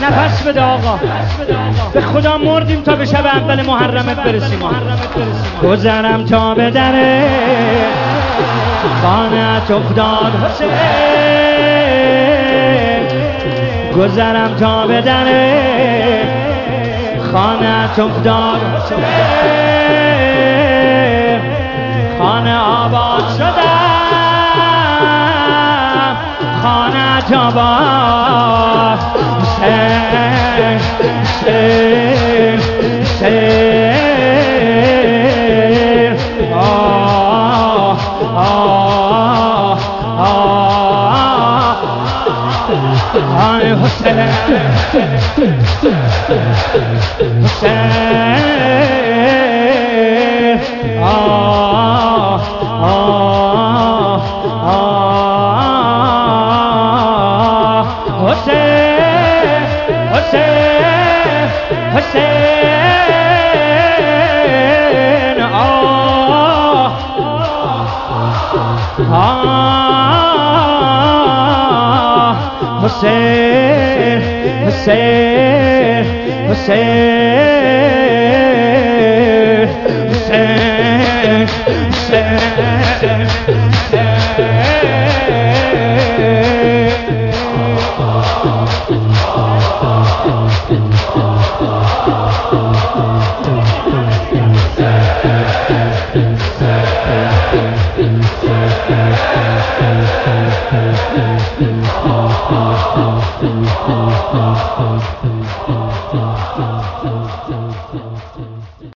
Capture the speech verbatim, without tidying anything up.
نفس بده آقا، به خدا مردیم تا به شب اول محرمت برسیم. گذرم تا به در خانه‌ات افتاد حسین، گذرم تا به در خانه‌ات افتاد حسین، خانه آباد شدم، خانه‌ات آباد حسین، حسین، حسین، آه آه آه آه حسین، حسین، آه آه آه حسین، حسین، حسین، آه آه حسین، حسین، حسین، حسین، حسین.